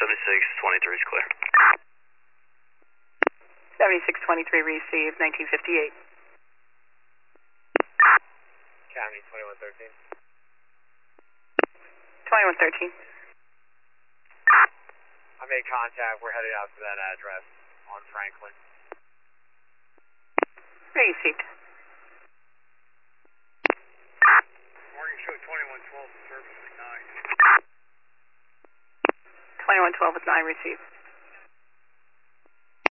7623 is clear. 7623 received, 1958. Academy 2113. 2113. I made contact. We're headed out to that address on Franklin. Received. Morning show 2112, service at 9. 2112 with 9 received.